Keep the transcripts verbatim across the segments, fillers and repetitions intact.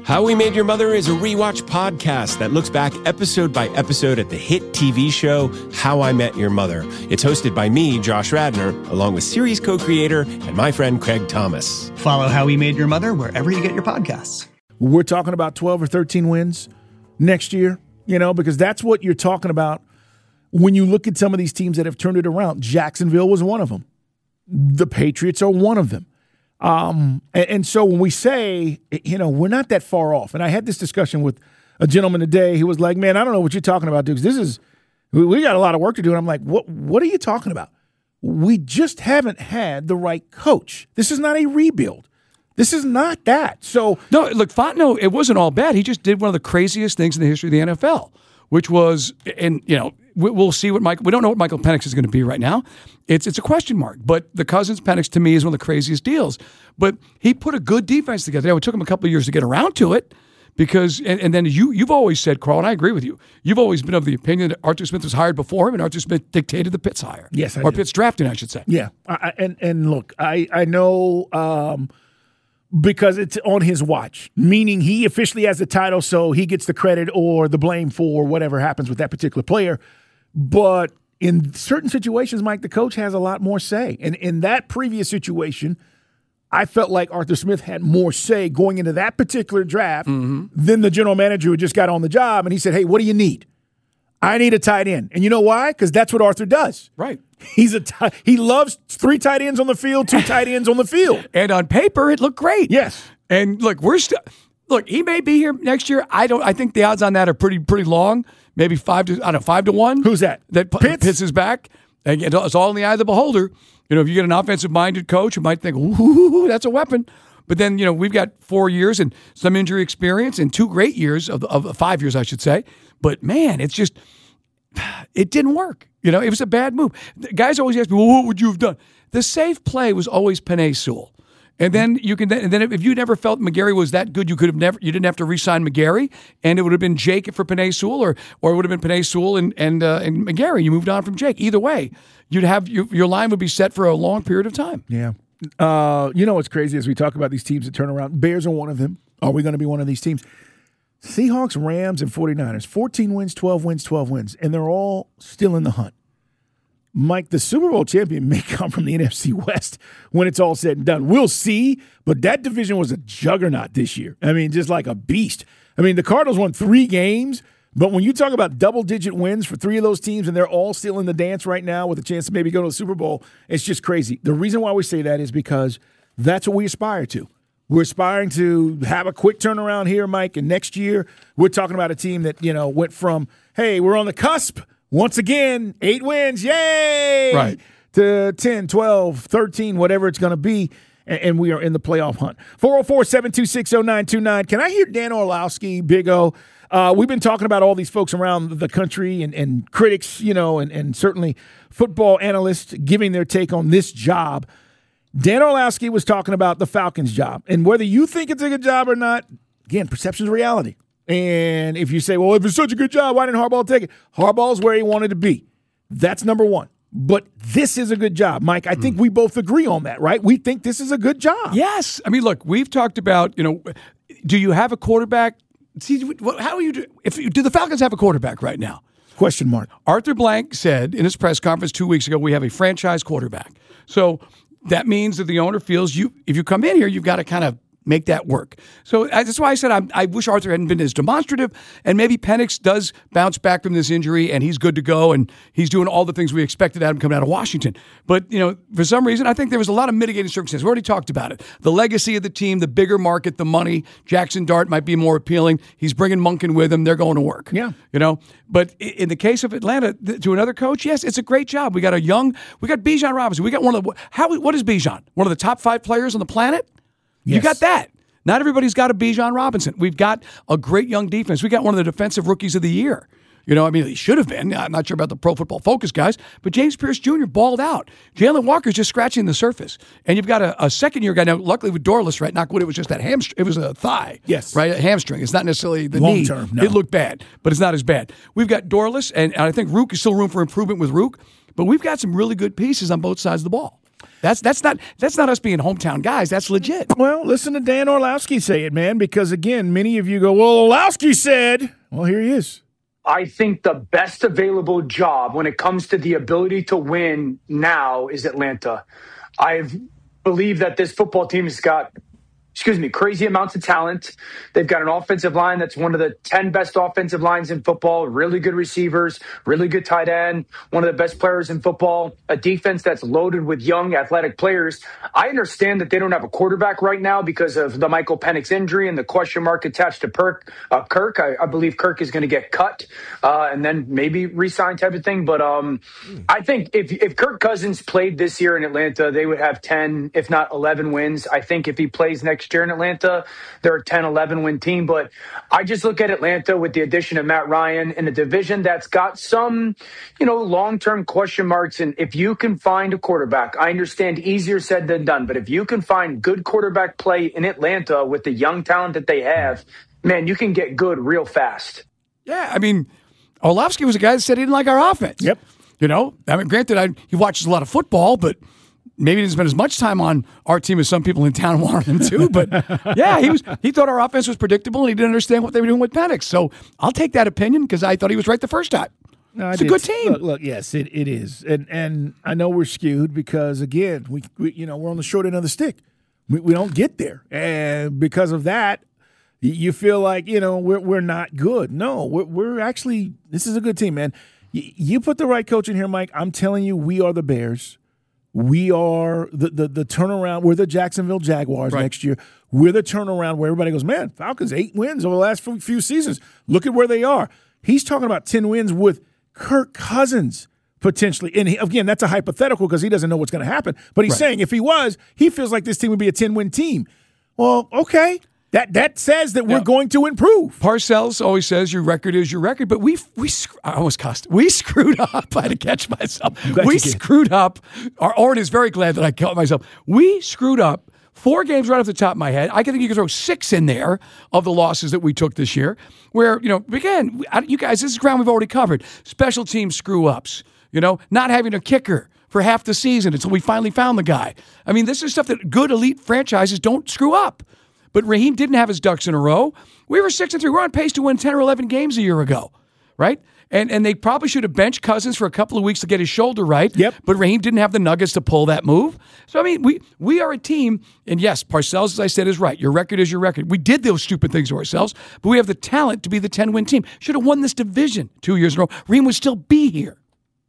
How We Made Your Mother is a rewatch podcast that looks back episode by episode at the hit T V show How I Met Your Mother. It's hosted by me, Josh Radnor, along with series co-creator and my friend Craig Thomas. Follow How We Made Your Mother wherever you get your podcasts. We're talking about twelve or thirteen wins next year, you know, because that's what you're talking about when you look at some of these teams that have turned it around. Jacksonville was one of them. The Patriots are one of them. Um, and, and so when we say, you know, we're not that far off. And I had this discussion with a gentleman today. He was like, man, I don't know what you're talking about, Dukes. This is, we got a lot of work to do. And I'm like, what, what are you talking about? We just haven't had the right coach. This is not a rebuild. This is not that. So no, look, Fontenot, it wasn't all bad. He just did one of the craziest things in the history of the N F L, which was, and you know, we'll see what Michael. We don't know what Michael Penix is going to be right now. It's it's a question mark. But the Cousins Penix to me is one of the craziest deals. But he put a good defense together. It took him a couple of years to get around to it. Because and, and then you you've always said, Carl, and I agree with you. You've always been of the opinion that Arthur Smith was hired before him, and Arthur Smith dictated the Pitts hire. Yes, I or do. Pitts drafting, I should say. Yeah, I, and and look, I I know. Um, Because it's on his watch, meaning he officially has the title, so he gets the credit or the blame for whatever happens with that particular player. But in certain situations, Mike, the coach has a lot more say. And in that previous situation, I felt like Arthur Smith had more say going into that particular draft mm-hmm. than the general manager who just got on the job. And he said, hey, what do you need? I need a tight end. And you know why? Because that's what Arthur does. Right. He's a t- he loves three tight ends on the field, two tight ends on the field. And on paper, it looked great. Yes. And look, we're still look. He may be here next year. I don't. I think the odds on that are pretty pretty long. Maybe five to I don't know five to one. Who's that? That Pitts? Pitts is back. And it's all in the eye of the beholder. You know, if you get an offensive minded coach, you might think, ooh, that's a weapon. But then you know we've got four years and some injury experience and two great years of of five years, I should say. But man, it's just. It didn't work. You know, it was a bad move. The guys always ask me, well, what would you have done? The safe play was always Penei Sewell. And then you can, and then if you never felt McGarry was that good, you could have never, you didn't have to re-sign McGarry, and it would have been Jake for Penei Sewell, or or it would have been Penei Sewell and and uh, and McGarry. You moved on from Jake. Either way, you'd have your, your line would be set for a long period of time. Yeah. Uh, you know what's crazy as we talk about these teams that turn around? Bears are one of them. Are we going to be one of these teams? Seahawks, Rams, and 49ers, fourteen wins, twelve wins, twelve wins, and they're all still in the hunt. Mike, the Super Bowl champion may come from the N F C West when it's all said and done. We'll see, but that division was a juggernaut this year. I mean, just like a beast. I mean, the Cardinals won three games, but when you talk about double-digit wins for three of those teams, and they're all still in the dance right now with a chance to maybe go to the Super Bowl, it's just crazy. The reason why we say that is because that's what we aspire to. We're aspiring to have a quick turnaround here, Mike, and next year we're talking about a team that, you know, went from, hey, we're on the cusp, once again, eight wins, yay, right, to ten, twelve, thirteen, whatever it's going to be, and, and we are in the playoff hunt. four oh four, seven two six, oh nine two nine. Can I hear Dan Orlowski, Big O? Uh, we've been talking about all these folks around the country and, and critics, you know, and, and certainly football analysts giving their take on this job. Dan Orlowski was talking about the Falcons' job. And whether you think it's a good job or not, again, perception is reality. And if you say, well, if it's such a good job, why didn't Harbaugh take it? Harbaugh's where he wanted to be. That's number one. But this is a good job. Mike, I think mm. we both agree on that, right? We think this is a good job. Yes. I mean, look, we've talked about, you know, do you have a quarterback? See, how are you do? If do the Falcons have a quarterback right now? Question mark. Arthur Blank said in his press conference two weeks ago, we have a franchise quarterback. So that means that the owner feels you, if you come in here, you've got to kind of make that work. So that's why I said I'm, I wish Arthur hadn't been as demonstrative, and maybe Penix does bounce back from this injury, and he's good to go, and he's doing all the things we expected out of him coming out of Washington. But, you know, for some reason, I think there was a lot of mitigating circumstances. We already talked about it. The legacy of the team, the bigger market, the money. Jackson Dart might be more appealing. He's bringing Monken with him. They're going to work. Yeah. You know? But in the case of Atlanta, to another coach, yes, it's a great job. We got a young, we got Bijan Robinson. We got one of the, how, what is Bijan? One of the top five players on the planet? Yes. You got that. Not everybody's got a Bijan Robinson. We've got a great young defense. We got one of the defensive rookies of the year. You know, I mean, he should have been. I'm not sure about the Pro Football Focus guys, but James Pierce Junior balled out. Jalen Walker's just scratching the surface. And you've got a, a second-year guy now, luckily with Dorless, right? Not good. It was just that hamstring. It was a thigh. Yes. Right? A hamstring. It's not necessarily the Long knee. term, no. It looked bad, but it's not as bad. We've got Dorless, and, and I think Rook is still room for improvement with Rook, but we've got some really good pieces on both sides of the ball. That's that's not that's not us being hometown guys. That's legit. Well, listen to Dan Orlovsky say it, man, because, again, many of you go, well, Orlovsky said. Well, here he is. I think the best available job when it comes to the ability to win now is Atlanta. I believe that this football team has got, excuse me, crazy amounts of talent. They've got an offensive line that's one of the ten best offensive lines in football, really good receivers, really good tight end, one of the best players in football, a defense that's loaded with young athletic players. I understand that they don't have a quarterback right now because of the Michael Penix injury and the question mark attached to Perk, uh, Kirk. I, I believe Kirk is going to get cut uh, and then maybe re-sign type of thing. But um, mm. I think if, if Kirk Cousins played this year in Atlanta, they would have ten, if not eleven wins. I think if he plays next year in Atlanta, they're a ten eleven win team. But I just look at Atlanta with the addition of Matt Ryan in a division that's got some, you know, long-term question marks. And if you can find a quarterback, I understand easier said than done, but if you can find good quarterback play in Atlanta with the young talent that they have, man, you can get good real fast. Yeah, I mean, Orlovsky was a guy that said he didn't like our offense. Yep. You know, I mean, granted, I, he watches a lot of football, but maybe he didn't spend as much time on our team as some people in town wanted him to. But yeah, he was. He thought our offense was predictable, and he didn't understand what they were doing with Penix. So I'll take that opinion because I thought he was right the first time. No, it's a good team. Look, look, yes, it, it is, and and I know we're skewed because again, we, we you know we're on the short end of the stick. We, we don't get there, and because of that, you feel like you know we're we're not good. No, we're we're actually this is a good team, man. You, you put the right coach in here, Mike. I'm telling you, we are the Bears. We are the, the the turnaround. We're the Jacksonville Jaguars right. next year. We're the turnaround where everybody goes, man, Falcons eight wins over the last few seasons. Look at where they are. He's talking about ten wins with Kirk Cousins potentially. And he, again, that's a hypothetical because he doesn't know what's going to happen. But he's right. saying if he was, he feels like this team would be a ten-win team. Well, okay. That that says that we're now, going to improve. Parcells always says your record is your record, but we we I almost cussed. We screwed up. I had to catch myself. We screwed up. Oren is very glad that I caught myself. We screwed up four games right off the top of my head. I think you can throw six in there of the losses that we took this year. Where you know again, you guys, this is ground we've already covered. Special team screw ups. You know, not having a kicker for half the season until we finally found the guy. I mean, this is stuff that good elite franchises don't screw up. But Raheem didn't have his ducks in a row. We were six and three. We're on pace to win ten or eleven games a year ago, right? And and they probably should have benched Cousins for a couple of weeks to get his shoulder right. Yep. But Raheem didn't have the nuggets to pull that move. So I mean, we we are a team. And yes, Parcells, as I said, is right. Your record is your record. We did those stupid things to ourselves, but we have the talent to be the ten-win team. Should have won this division two years in a row. Raheem would still be here.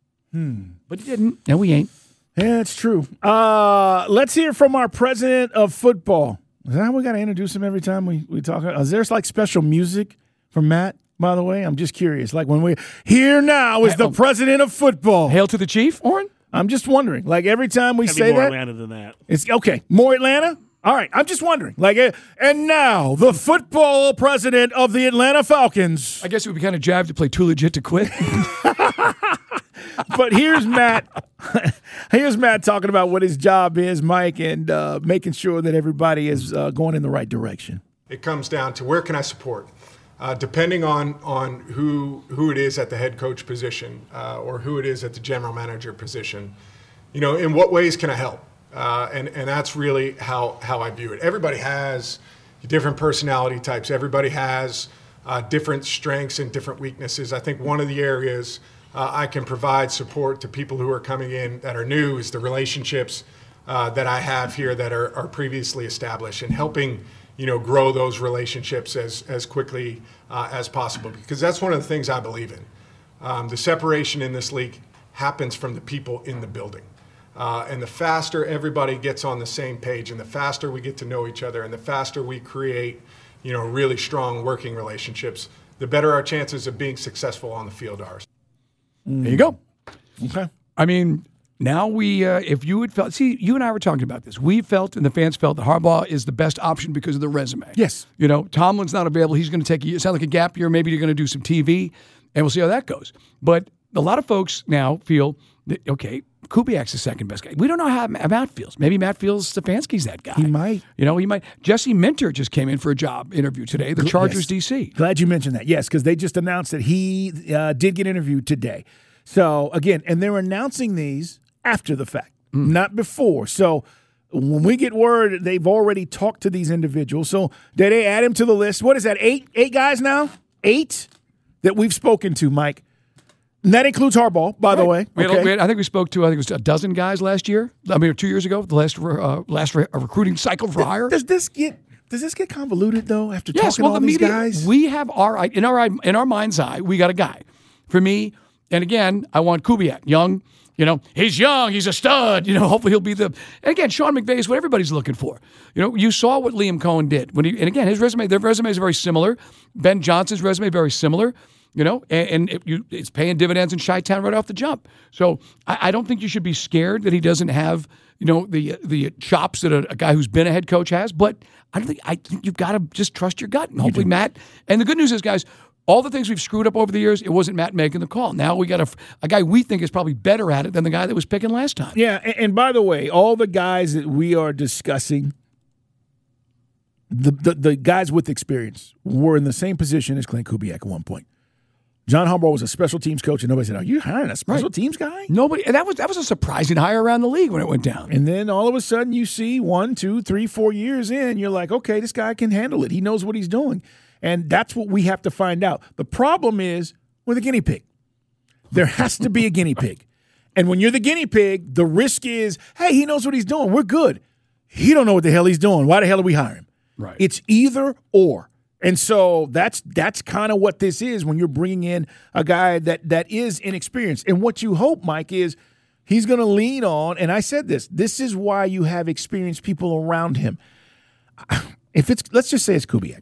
Hmm. But he didn't. No, we ain't. Yeah, it's true. Uh, let's hear from our president of football. Is that how we got to introduce him every time we, we talk? Is there like special music for Matt, by the way? I'm just curious. Like when we here now is the president of football. Hail to the chief, Oren? I'm just wondering. Like every time we Gotta say be more that. Atlanta than that. It's okay. More Atlanta? All right. I'm just wondering. Like, and now the football president of the Atlanta Falcons. I guess it would be kind of jive to play too legit to quit. But here's Matt. Here's Matt talking about what his job is, Mike, and uh, making sure that everybody is uh, going in the right direction. It comes down to where can I support, uh, depending on on who who it is at the head coach position uh, or who it is at the general manager position. You know, in what ways can I help? Uh, and and that's really how how I view it. Everybody has different personality types. Everybody has uh, different strengths and different weaknesses. I think one of the areas Uh, I can provide support to people who are coming in that are new is the relationships uh, that I have here that are, are previously established and helping, you know, grow those relationships as, as quickly uh, as possible, because that's one of the things I believe in. Um, the separation in this league happens from the people in the building. Uh, and the faster everybody gets on the same page and the faster we get to know each other and the faster we create, you know, really strong working relationships, the better our chances of being successful on the field are. There you go. Okay. I mean, now we, uh, if you had felt, see, you and I were talking about this. We felt, and the fans felt, that Harbaugh is the best option because of the resume. Yes. You know, Tomlin's not available. He's going to take, it sounds like a gap year. Maybe you're going to do some T V, and we'll see how that goes. But a lot of folks now feel that, okay, Kubiak's the second best guy. We don't know how Matt feels. Maybe Matt feels Stefanski's that guy. He might. You know, he might. Jesse Minter just came in for a job interview today, the Chargers yes. D C. Glad you mentioned that. Yes, because they just announced that he uh, did get interviewed today. So, again, and they're announcing these after the fact. mm. not before. So when we get word, they've already talked to these individuals. So did they add him to the list? What is that, eight eight guys now? Eight that we've spoken to, Mike. And that includes Harbaugh, by right. the way. We had, okay. we had, I think we spoke to, I think it was a dozen guys last year. I mean, two years ago, the last uh, last re- recruiting cycle for hire. Does this get does this get convoluted though? After yes, talking well, to all the these media, guys, we have our in our in our mind's eye, we got a guy. For me, and again, I want Kubiak, young. You know, he's young, he's a stud. You know, hopefully he'll be the. And again, Sean McVay is what everybody's looking for. You know, you saw what Liam Cohen did when he. And again, his resume, their resumes are very similar. Ben Johnson's resume very similar. You know, and, and it, you, it's paying dividends in Chi-Town right off the jump. So I, I don't think you should be scared that he doesn't have, you know, the the chops that a, a guy who's been a head coach has. But I don't think I think you've got to just trust your gut and hopefully Matt. And the good news is, guys, all the things we've screwed up over the years, it wasn't Matt making the call. Now we got a, a guy we think is probably better at it than the guy that was picking last time. Yeah, and, and by the way, all the guys that we are discussing, the, the the guys with experience were in the same position as Clint Kubiak at one point. John Harbaugh was a special teams coach, and nobody said, "Are you hiring a special right. teams guy?" Nobody. And that was that was a surprising hire around the league when it went down. And then all of a sudden, you see one, two, three, four years in, you're like, "Okay, this guy can handle it. He knows what he's doing." And that's what we have to find out. The problem is with a guinea pig. There has to be a guinea pig. And when you're the guinea pig, the risk is, hey, he knows what he's doing. We're good. He don't know what the hell he's doing. Why the hell are we hiring him? Right. It's either or. And so that's that's kind of what this is when you're bringing in a guy that that is inexperienced. And what you hope, Mike, is he's going to lean on, and I said this, this is why you have experienced people around him. If it's, let's just say it's Kubiak.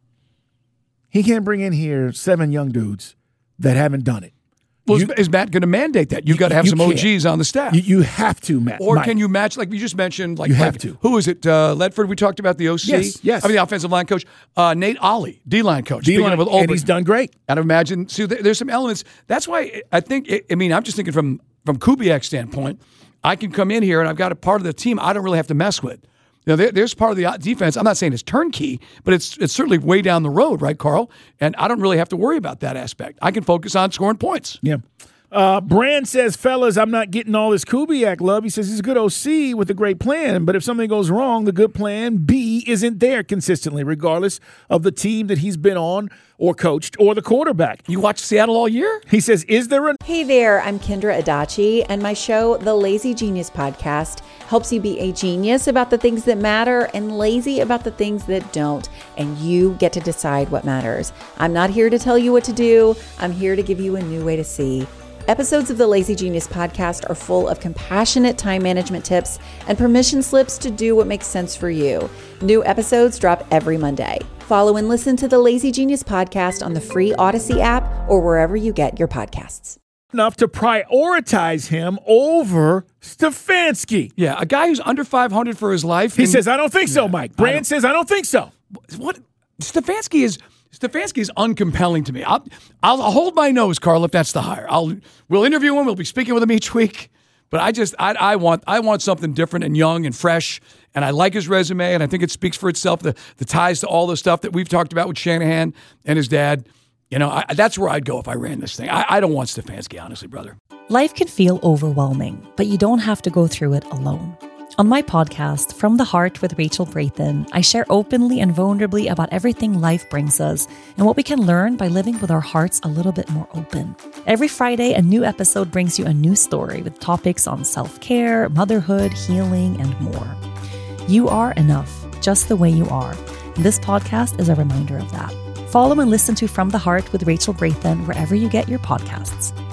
He can't bring in here seven young dudes that haven't done it. Well, you, is Matt going to mandate that? You've got to have some O Gs on the staff. You, you have to, Matt. Or Mike. can you match, like you just mentioned, like, you have like to. Who is it? Uh, Ledford, we talked about the O C? Yes, yes. I mean, the offensive line coach. Uh, Nate Ollie, D-line coach. D-line, with and he's done great. I'd imagine. See, there's some elements. That's why I think, I mean, I'm just thinking from, from Kubiak's standpoint, I can come in here and I've got a part of the team I don't really have to mess with. Now, there, there's part of the defense. I'm not saying it's turnkey, but it's it's certainly way down the road, right, Carl? And I don't really have to worry about that aspect. I can focus on scoring points. Yeah. Uh, Brand says, fellas, I'm not getting all this Kubiak love. He says he's a good O C with a great plan, but if something goes wrong, the good plan B isn't there consistently, regardless of the team that he's been on or coached or the quarterback. You watched Seattle all year? He says, is there a... Hey there, I'm Kendra Adachi, and my show, The Lazy Genius Podcast, helps you be a genius about the things that matter and lazy about the things that don't, and you get to decide what matters. I'm not here to tell you what to do. I'm here to give you a new way to see. Episodes of the Lazy Genius Podcast are full of compassionate time management tips and permission slips to do what makes sense for you. New episodes drop every Monday. Follow and listen to the Lazy Genius Podcast on the free Odyssey app or wherever you get your podcasts. Enough to prioritize him over Stefanski. Yeah, a guy who's under five hundred for his life. He says, I don't think so, Mike. Brand I says, I don't think so. What? Stefanski is... Stefanski is uncompelling to me. I'll, I'll hold my nose, Carl, if that's the hire. I'll we'll interview him. We'll be speaking with him each week. But I just I, I want I want something different and young and fresh. And I like his resume, and I think it speaks for itself. The the ties to all the stuff that we've talked about with Shanahan and his dad. You know, I, that's where I'd go if I ran this thing. I, I don't want Stefanski, honestly, brother. Life can feel overwhelming, but you don't have to go through it alone. On my podcast, From the Heart with Rachel Brathen, I share openly and vulnerably about everything life brings us and what we can learn by living with our hearts a little bit more open. Every Friday, a new episode brings you a new story with topics on self-care, motherhood, healing, and more. You are enough, just the way you are. And this podcast is a reminder of that. Follow and listen to From the Heart with Rachel Brathen wherever you get your podcasts.